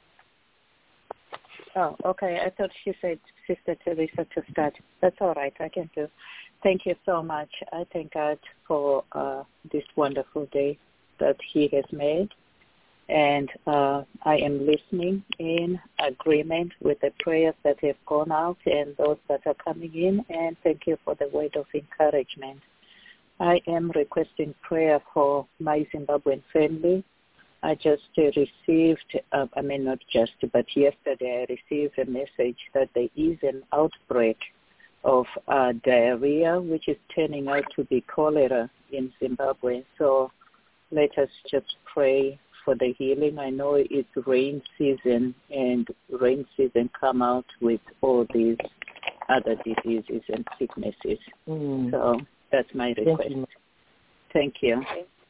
Oh, okay. I thought she said Sister Teresa to start. That's all right. I can do. Thank you so much. I thank God for uh, this wonderful day that He has made. And uh, I am listening in agreement with the prayers that have gone out and those that are coming in. And thank you for the word of encouragement. I am requesting prayer for my Zimbabwean family. I just uh, received, uh, I mean not just, but yesterday I received a message that there is an outbreak of uh, diarrhea, which is turning out to be cholera in Zimbabwe. So let us just pray for the healing. I know it's rain season, and rain season come out with all these other diseases and sicknesses. Mm. So that's my request. Thank you. Thank you.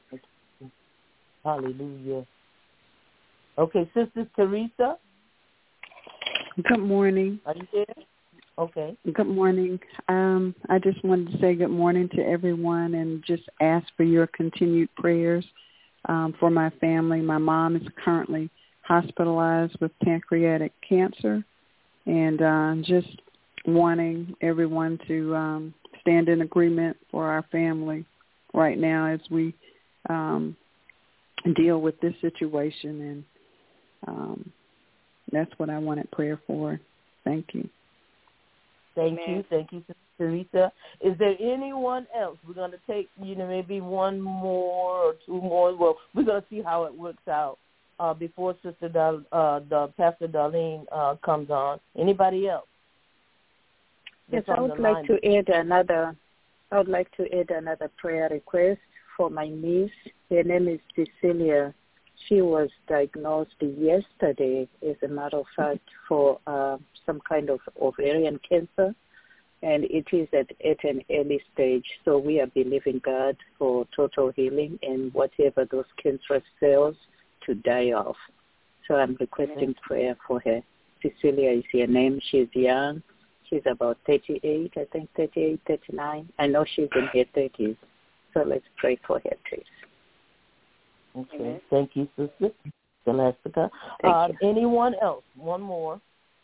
Hallelujah. Okay, Sister Teresa, Good morning. are you there? Okay. Good morning. Um, I just wanted to say good morning to everyone and just ask for your continued prayers um, for my family. My mom is currently hospitalized with pancreatic cancer, and uh, just wanting everyone to um, stand in agreement for our family right now as we um, deal with this situation. And um, that's what I wanted prayer for. Thank you. Thank Amen. you. Thank you, Sister Teresa. Is there anyone else? We're going to take, you know, maybe one more or two more. Well, we're going to see how it works out uh, before Sister Dal, uh, the Pastor Darlene uh, comes on. Anybody else? Yes, I would like to add another. I would like to add another prayer request for my niece. Her name is Cecilia. She was diagnosed yesterday, as a matter of fact, for uh, some kind of ovarian cancer, and it is at, at an early stage. So we are believing God for total healing and whatever those cancerous cells to die off. So I'm requesting prayer for her. Cecilia is her name. She's young. She's about thirty-eight, I think, thirty-eight, thirty-nine. I know she's in her thirties. So let's pray for her, please. Okay. Amen. Thank you, Sister Celestica. Uh, anyone else? One more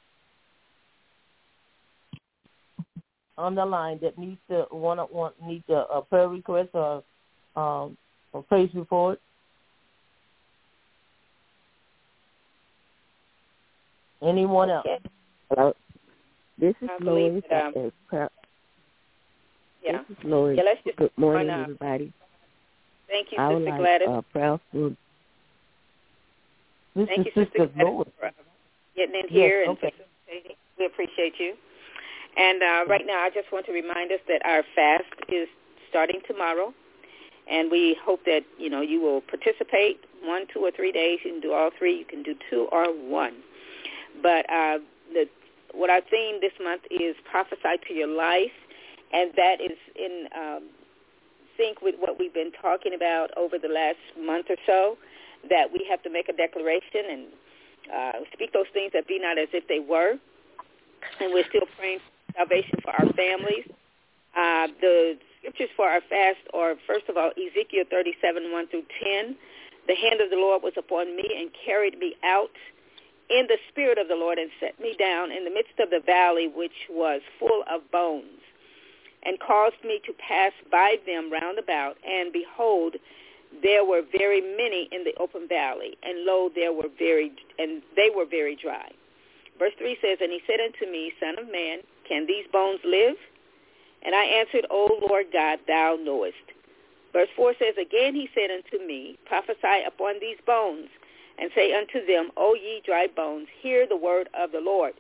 on the line that needs to one one needs a, a prayer request or um, a praise report. Anyone else? Okay. Hello. This is I believe Lois. that, um, uh, yeah. This is Lois. Yeah, let's just Good morning, on, uh, everybody. Thank you, I would Sister like Gladys. uh, prayer for This Thank is you, Sister Sister Gladys, Lois. for getting in Yes, here and okay. participating. We appreciate you. And uh, right now, I just want to remind us that our fast is starting tomorrow, and we hope that, you know, you will participate one, two, or three days. You can do all three. You can do two or one. But uh, the what our theme this month is prophesy to your life, and that is in um, sync with what we've been talking about over the last month or so, that we have to make a declaration and uh, speak those things that be not as if they were. And we're still praying for salvation for our families. Uh, the scriptures for our fast are, first of all, Ezekiel thirty-seven, one through ten. The hand of the Lord was upon me and carried me out in the spirit of the Lord and set me down in the midst of the valley, which was full of bones, and caused me to pass by them round about. And behold, there were very many in the open valley, and lo, there were very, and they were very dry. Verse three says, and he said unto me, Son of man, can these bones live? And I answered, O Lord God, thou knowest. Verse four says, again he said unto me, prophesy upon these bones, and say unto them, O ye dry bones, hear the word of the Lord.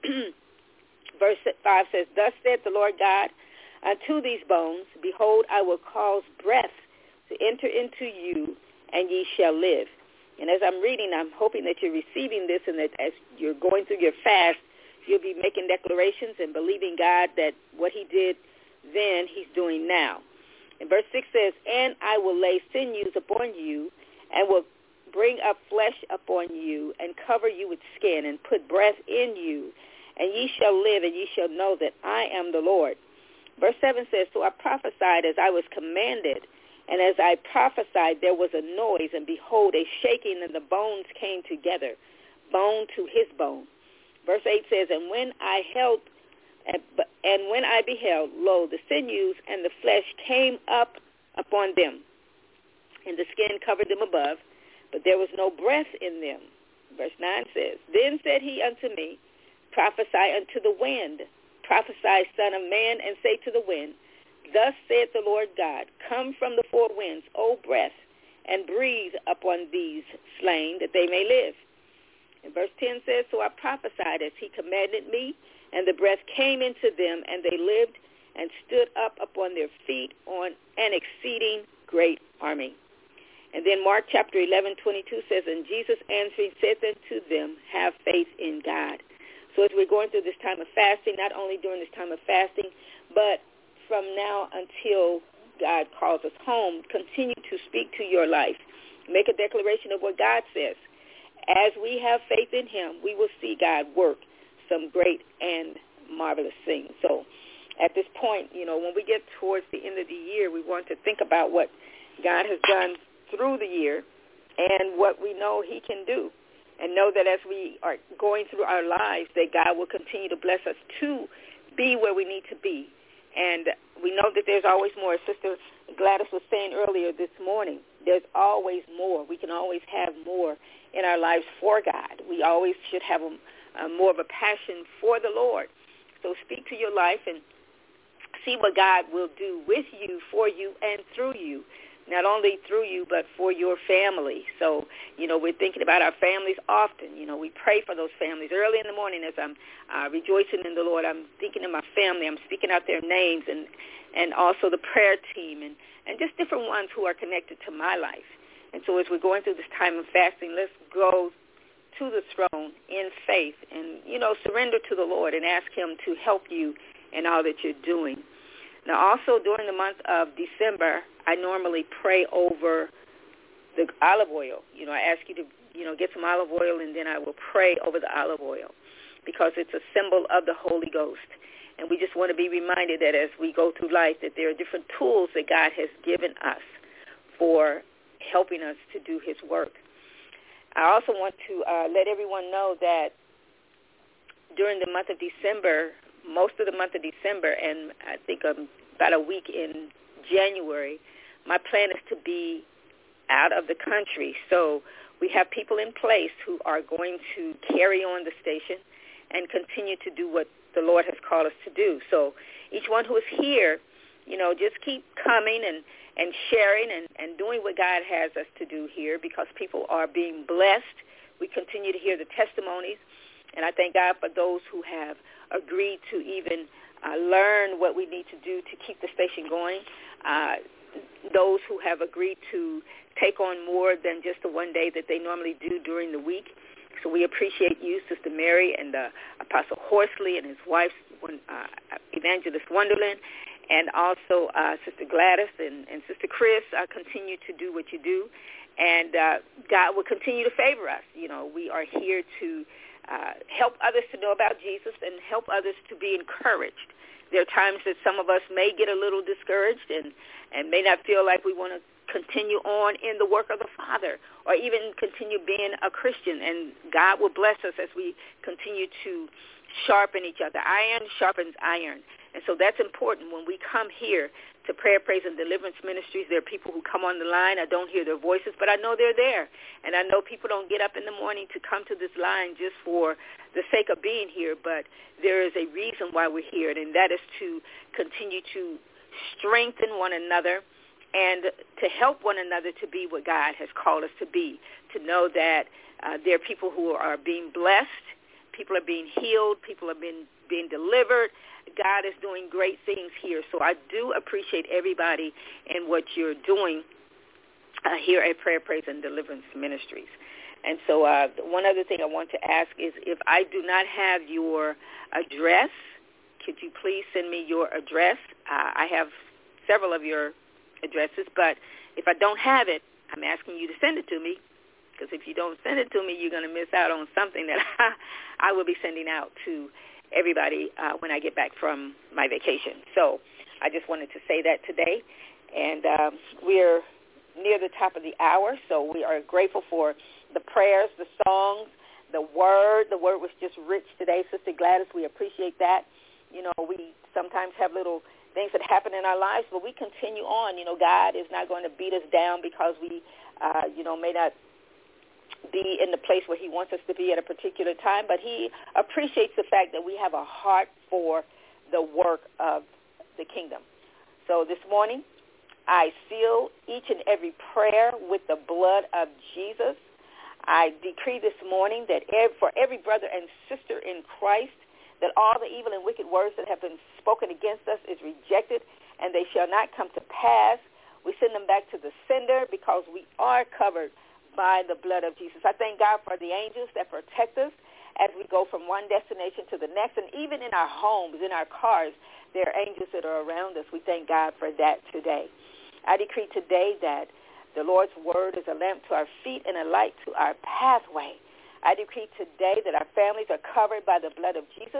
Verse five says, thus saith the Lord God unto these bones, behold, I will cause breath to enter into you, and ye shall live. And as I'm reading, I'm hoping that you're receiving this, and that as you're going through your fast, you'll be making declarations and believing God that what he did then, he's doing now. And verse six says, and I will lay sinews upon you, and will bring up flesh upon you, and cover you with skin, and put breath in you, and ye shall live, and ye shall know that I am the Lord. Verse seven says, so I prophesied as I was commanded, and as I prophesied, there was a noise, and behold, a shaking, and the bones came together, bone to his bone. Verse eight says, and when I held, and when I beheld, lo, the sinews and the flesh came up upon them, and the skin covered them above, but there was no breath in them. Verse nine says, then said he unto me, prophesy unto the wind, prophesy, son of man, and say to the wind, thus saith the Lord God, come from the four winds, O breath, and breathe upon these slain, that they may live. And verse ten says, so I prophesied as he commanded me, and the breath came into them, and they lived and stood up upon their feet on an exceeding great army. And then Mark chapter eleven, twenty-two says, and Jesus answering said unto them, have faith in God. So as we're going through this time of fasting, not only during this time of fasting, but from now until God calls us home, continue to speak to your life. Make a declaration of what God says. As we have faith in him, we will see God work some great and marvelous things. So at this point, you know, when we get towards the end of the year, we want to think about what God has done through the year and what we know he can do. And know that as we are going through our lives, that God will continue to bless us to be where we need to be. And we know that there's always more. Sister Gladys was saying earlier this morning, there's always more. We can always have more in our lives for God. We always should have a, a more of a passion for the Lord. So speak to your life and see what God will do with you, for you, and through you. Not only through you, but for your family. So, you know, we're thinking about our families often. You know, we pray for those families. Early in the morning as I'm uh, rejoicing in the Lord, I'm thinking of my family. I'm speaking out their names and, and also the prayer team and, and just different ones who are connected to my life. And so as we're going through this time of fasting, let's go to the throne in faith and, you know, surrender to the Lord and ask him to help you in all that you're doing. Now, also during the month of December, I normally pray over the olive oil. You know, I ask you to, you know, get some olive oil, and then I will pray over the olive oil because it's a symbol of the Holy Ghost. And we just want to be reminded that as we go through life that there are different tools that God has given us for helping us to do his work. I also want to uh, let everyone know that during the month of December, most of the month of December, and I think um, about a week in January, my plan is to be out of the country. So we have people in place who are going to carry on the station and continue to do what the Lord has called us to do. So each one who is here, you know, just keep coming and, and sharing and, and doing what God has us to do here because people are being blessed. We continue to hear the testimonies, and I thank God for those who have agreed to even uh, learn what we need to do to keep the station going, uh, those who have agreed to take on more than just the one day that they normally do during the week. So we appreciate you, Sister Mary and uh, Apostle Horsley and his wife, uh, Evangelist Wonderland, and also uh, Sister Gladys and, and Sister Chris. Uh, continue to do what you do, and uh, God will continue to favor us. You know, we are here to uh, help others to know about Jesus and help others to be encouraged. There are times that some of us may get a little discouraged and, and may not feel like we want to continue on in the work of the Father or even continue being a Christian. And God will bless us as we continue to sharpen each other. Iron sharpens iron. And so that's important when we come here to Prayer, Praise, and Deliverance Ministries. There are people who come on the line. I don't hear their voices, but I know they're there. And I know people don't get up in the morning to come to this line just for the sake of being here, but there is a reason why we're here, and that is to continue to strengthen one another and to help one another to be what God has called us to be, to know that uh, there are people who are being blessed, people are being healed, people are being, being delivered. God is doing great things here. So I do appreciate everybody and what you're doing uh, here at Prayer, Praise, and Deliverance Ministries. And so uh, one other thing I want to ask is if I do not have your address, could you please send me your address? Uh, I have several of your addresses, but if I don't have it, I'm asking you to send it to me, because if you don't send it to me, you're going to miss out on something that I, I will be sending out to everybody uh, when I get back from my vacation. So I just wanted to say that today. And um, we're near the top of the hour, so we are grateful for the prayers, the songs, the word. The word was just rich today, Sister Gladys. We appreciate that. You know, we sometimes have little things that happen in our lives, but we continue on. You know, God is not going to beat us down because we, uh, you know, may not be in the place where he wants us to be at a particular time, but he appreciates the fact that we have a heart for the work of the kingdom. So this morning, I seal each and every prayer with the blood of Jesus. I decree this morning that for every brother and sister in Christ, that all the evil and wicked words that have been spoken against us is rejected, and they shall not come to pass. We send them back to the sender because we are covered by the blood of Jesus. I thank God for the angels that protect us as we go from one destination to the next, and even in our homes, in our cars, there are angels that are around us. We thank God for that today. I decree today that the Lord's word is a lamp to our feet and a light to our pathway. I decree today that our families are covered by the blood of Jesus,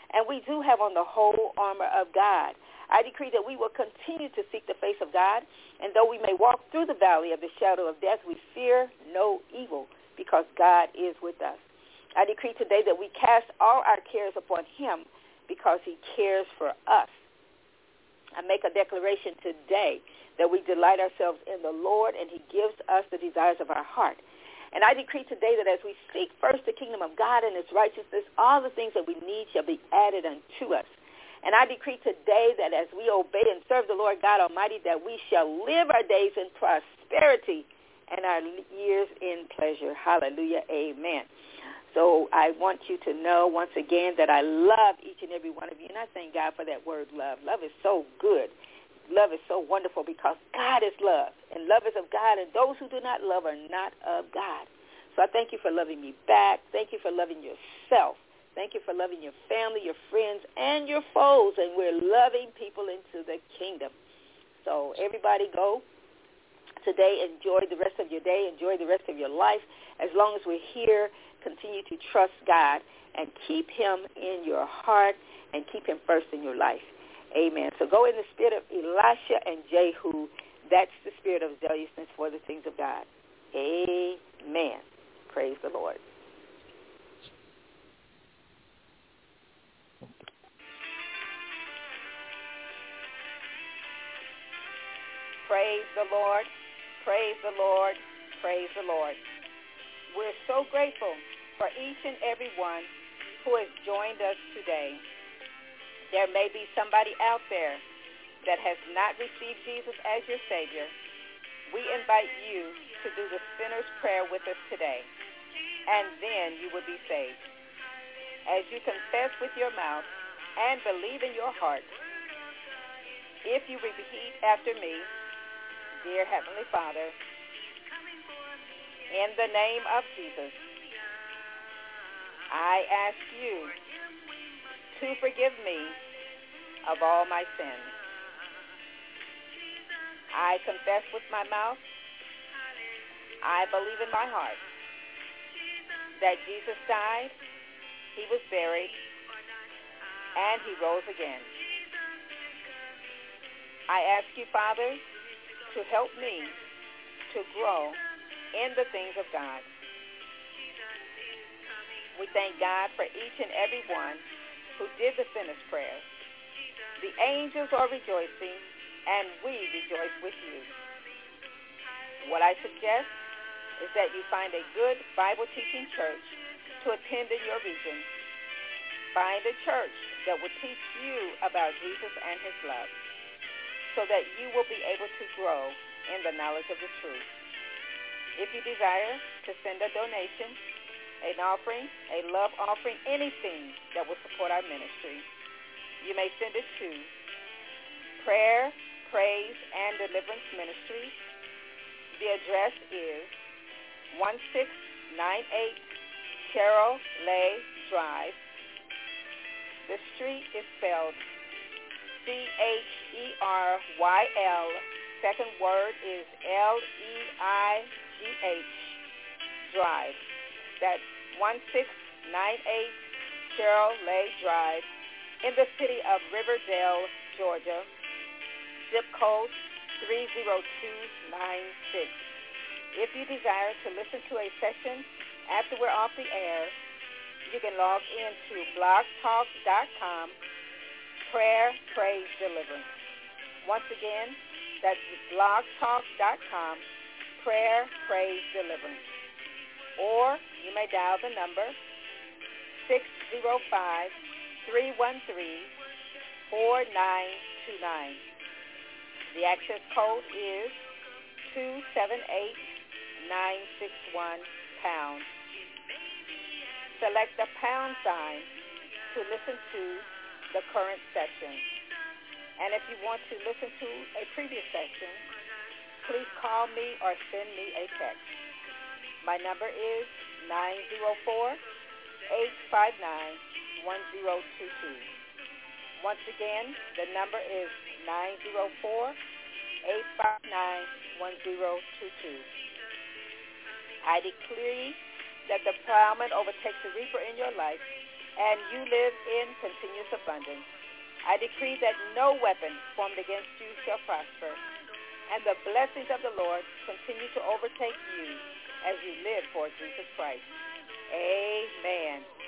And we do have on the whole armor of God. I decree that we will continue to seek the face of God, and though we may walk through the valley of the shadow of death, we fear no evil because God is with us. I decree today that we cast all our cares upon him because he cares for us. I make a declaration today that we delight ourselves in the Lord, and he gives us the desires of our heart. And I decree today that as we seek first the kingdom of God and his righteousness, all the things that we need shall be added unto us. And I decree today that as we obey and serve the Lord God Almighty, that we shall live our days in prosperity and our years in pleasure. Hallelujah. Amen. So I want you to know once again that I love each and every one of you, and I thank God for that word love. Love is so good. Love is so wonderful because God is love, and love is of God, and those who do not love are not of God. So I thank you for loving me back. Thank you for loving yourself. Thank you for loving your family, your friends, and your foes, and we're loving people into the kingdom. So everybody go today. Enjoy the rest of your day. Enjoy the rest of your life. As long as we're here, continue to trust God and keep him in your heart and keep him first in your life. Amen. So go in the spirit of Elisha and Jehu. That's the spirit of zealousness for the things of God. Amen. Praise the Lord. Praise the Lord. Praise the Lord. Praise the Lord. We're so grateful for each and every one who has joined us today. There may be somebody out there that has not received Jesus as your Savior. We invite you to do the sinner's prayer with us today, and then you will be saved. As you confess with your mouth and believe in your heart, if you repeat after me, dear Heavenly Father, in the name of Jesus, I ask you to forgive me of all my sins. I confess with my mouth, I believe in my heart that Jesus died, he was buried, and he rose again. I ask you, Father, to help me to grow in the things of God. We thank God for each and every one who did the sinner's prayer. The angels are rejoicing, and we rejoice with you. What I suggest is that you find a good Bible-teaching church to attend in your region. Find a church that will teach you about Jesus and his love so that you will be able to grow in the knowledge of the truth. If you desire to send a donation, an offering, a love offering, anything that will support our ministry, you may send it to Prayer, Praise, and Deliverance Ministries. The address is one six nine eight Cheryl Lay Drive. The street is spelled C H E R Y L. Second word is L E I G H Drive. That's one six nine eight Cheryl Lay Drive in the city of Riverdale, Georgia. Zip code three zero two nine six. If you desire to listen to a session after we're off the air, you can log into blog talk dot com, Prayer, Praise, Deliverance. Once again, that's blog talk dot com, Prayer, Praise, Deliverance. Or you may dial the number six zero five, three one three, four nine two nine. The access code is two seven eight nine six one pound. Select the pound sign to listen to the current session. And if you want to listen to a previous session, please call me or send me a text. My number is nine zero four, eight five nine, one zero two two. Once again, the number is nine zero four, eight five nine, one zero two two. I decree that the plowman overtakes the reaper in your life, and you live in continuous abundance. I decree that no weapon formed against you shall prosper, and the blessings of the Lord continue to overtake you as you live for Jesus Christ. Amen.